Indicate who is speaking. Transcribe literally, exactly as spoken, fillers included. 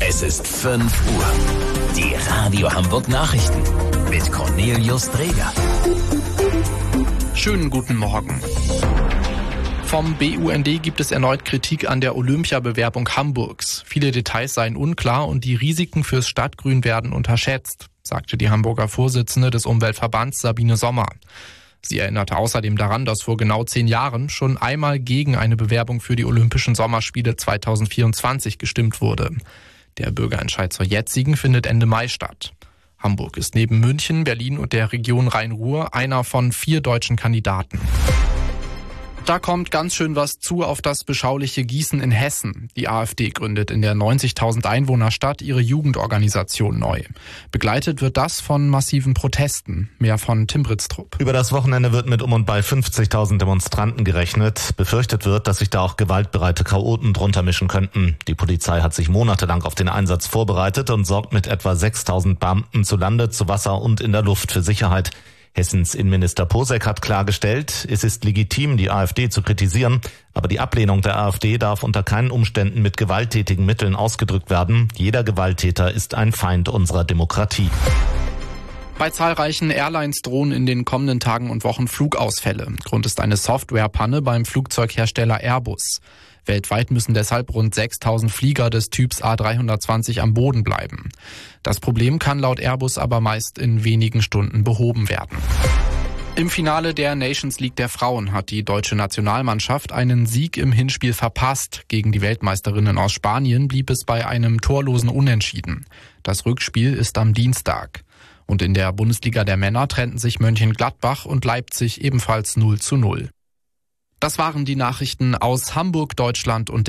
Speaker 1: Es ist fünf Uhr. Die Radio Hamburg Nachrichten mit Cornelius Dreger.
Speaker 2: Schönen guten Morgen. Vom B U N D gibt es erneut Kritik an der Olympiabewerbung Hamburgs. Viele Details seien unklar und die Risiken fürs Stadtgrün werden unterschätzt, sagte die Hamburger Vorsitzende des Umweltverbands Sabine Sommer. Sie erinnerte außerdem daran, dass vor genau zehn Jahren schon einmal gegen eine Bewerbung für die Olympischen Sommerspiele zweitausendvierundzwanzig gestimmt wurde. Der Bürgerentscheid zur jetzigen findet Ende Mai statt. Hamburg ist neben München, Berlin und der Region Rhein-Ruhr einer von vier deutschen Kandidaten. Da kommt ganz schön was zu auf das beschauliche Gießen in Hessen. Die AfD gründet in der neunzigtausend Einwohnerstadt ihre Jugendorganisation neu. Begleitet wird das von massiven Protesten. Mehr von Tim Britztrup.
Speaker 3: Über das Wochenende wird mit um und bei fünfzigtausend Demonstranten gerechnet. Befürchtet wird, dass sich da auch gewaltbereite Chaoten drunter mischen könnten. Die Polizei hat sich monatelang auf den Einsatz vorbereitet und sorgt mit etwa sechstausend Beamten zu Lande, zu Wasser und in der Luft für Sicherheit. Hessens Innenminister Posek hat klargestellt, es ist legitim, die AfD zu kritisieren, aber die Ablehnung der AfD darf unter keinen Umständen mit gewalttätigen Mitteln ausgedrückt werden. Jeder Gewalttäter ist ein Feind unserer Demokratie.
Speaker 2: Bei zahlreichen Airlines drohen in den kommenden Tagen und Wochen Flugausfälle. Grund ist eine Softwarepanne beim Flugzeughersteller Airbus. Weltweit müssen deshalb rund sechstausend Flieger des Typs A dreihundertzwanzig am Boden bleiben. Das Problem kann laut Airbus aber meist in wenigen Stunden behoben werden. Im Finale der Nations League der Frauen hat die deutsche Nationalmannschaft einen Sieg im Hinspiel verpasst. Gegen die Weltmeisterinnen aus Spanien blieb es bei einem torlosen Unentschieden. Das Rückspiel ist am Dienstag. Und in der Bundesliga der Männer trennten sich Mönchengladbach und Leipzig ebenfalls null zu null. Das waren die Nachrichten aus Hamburg, Deutschland und